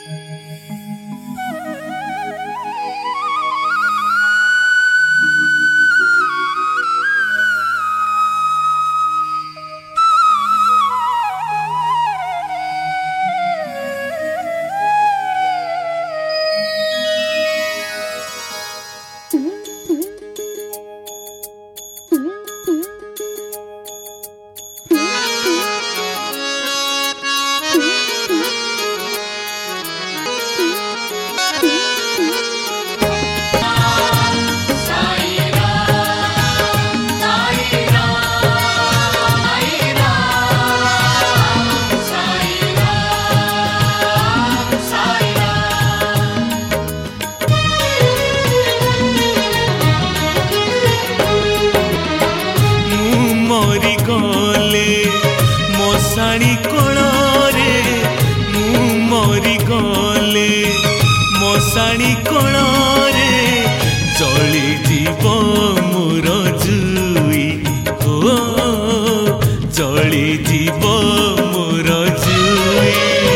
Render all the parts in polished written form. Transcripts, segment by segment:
मशाणी कोणे मरी गले मशाणी कोणे जली जीव मोर जुई हो जली जीव मोर जुई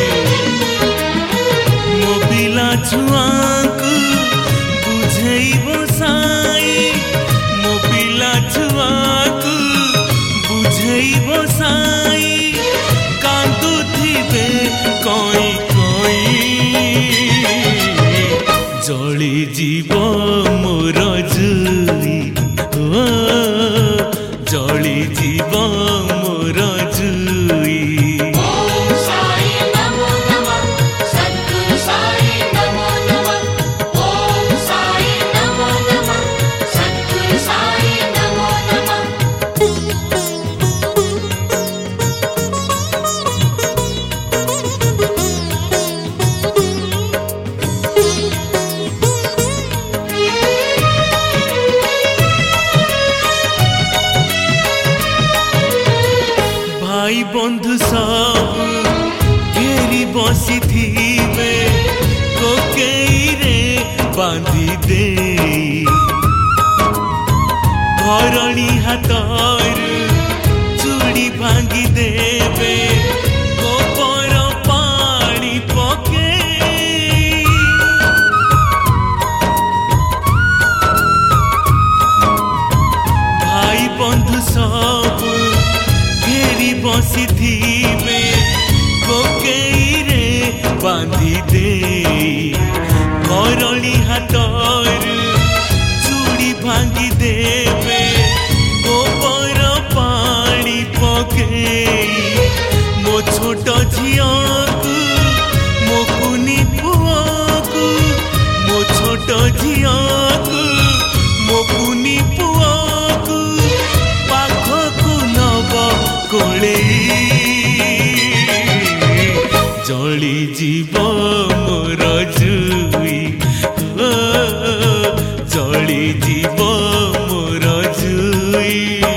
मो पिला छुआ को बुझेब साई मो पिला छुआ को बुझेब साई कांदुथिबे कोई जली जीव मोर जुई हो जली जीव मोर जुई। भाई बंधु सब घेरी बसी थीबे कोकेई रे बांधी दे घरणी हाथर चूड़ी भांगी देवे गोबर पानी पके भाई बंधु सब घेरी बसी थीबे कोकेई रे बांधी दे घरणी हाथर चूड़ी भांगी देवे गोबर पानी पके मो छोट झिया को मो कुनी पुआ को मो छोट झिया को मो कुनी पुआ को पाखकु नब कोले जली जीव मोर जुई हो जली जीव मोर जुई।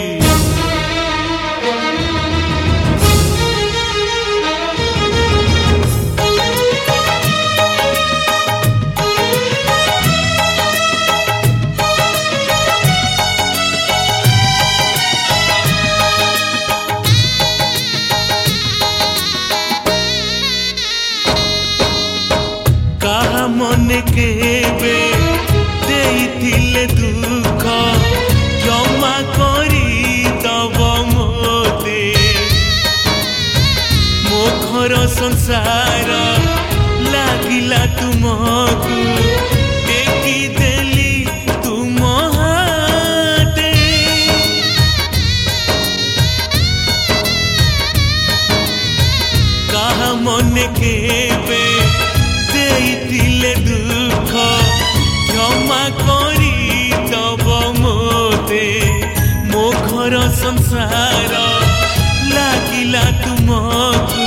कहा मन केबे देइथिले दुख क्षमा करी तब मोते मो घर संसार लागिला तुमको टेकी देली तुम हाथे कहा मन केबे देइथिले दुख क्षमा करी तब मोते मो घर संसार लागिला तुमको